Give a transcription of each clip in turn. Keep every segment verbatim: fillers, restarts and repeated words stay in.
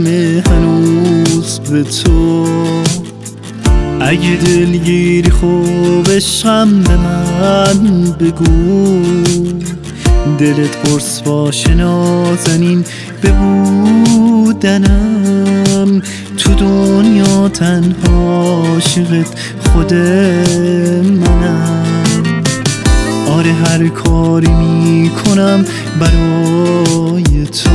گرمه هنوز به تو. اگه دلگیری خوب عشقم به من بگو، دلت قرص باشه نازنین به بودنم. تو دنیا تنها عاشقت خود منم. آره هر کاری میکنم برای تو،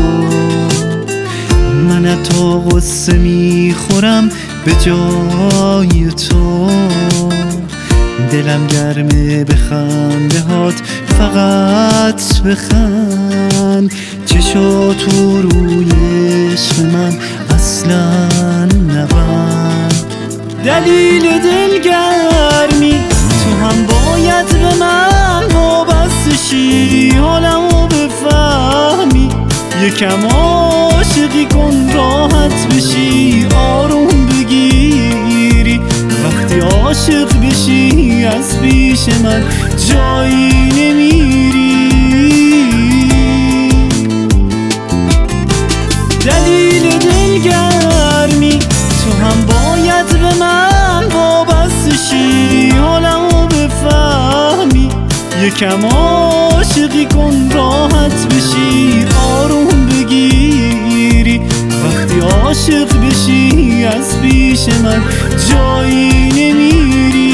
من حتی غصه میخورم به جای تو. دلم گرمه به خنده هات، فقط بخند. چشاتو روی عشق من اصلا نبند. دلیل دلگرمی تو هم باید به من وابسته شی، حالمو بفهمی. یکم عاشقی کن راحت بشی، آروم بگیری. وقتی عاشق بشی از پیش من جایی نمیری. دلیل دلگرمی تو هم باید به من وابسته شی، حالمو بفهمی. یکم عاشقی کن راحت بشی، آروم بگیری. وقتی عاشق بشی از پیش من جایی نمیری.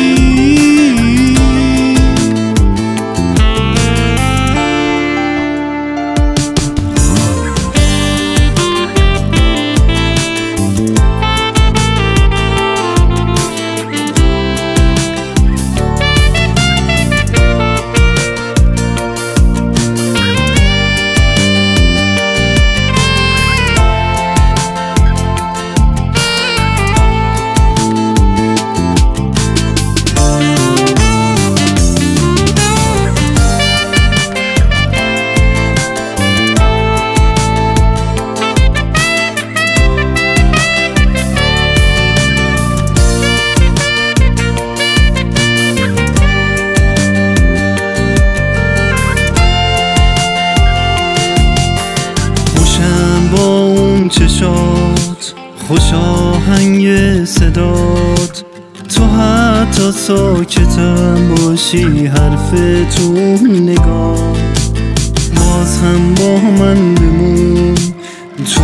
چشات خوش آهنگ صدات، تو حتی ساکتم باشی حرف تو نگاه. باز هم با من بمون تو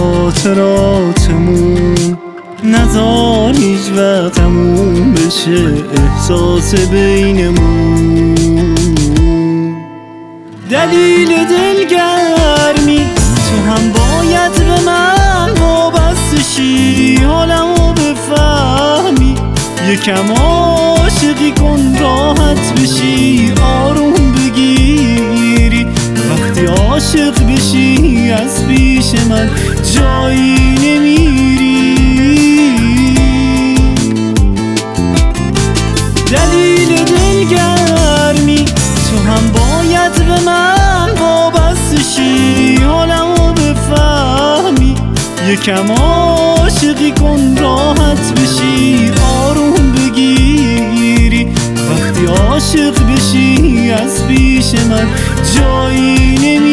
خاطراتمون، نذار هیچ وقت تموم بشه احساس بینمون. دلیل دلگرمی تو هم باید به من وابسته شی، حالمو بفهمی. یکم عاشقی کن راحت بشی، آروم بگیری. وقتی عاشق بشی از پیش من جایی نمیری. دلیل دلگرمی تو هم باید به من وابسته شی، حالمو بفهمی. یکم عاشقی کن راحت بشی، آروم بگیری. وقتی عاشق بشی از پیش من جایی نمیری.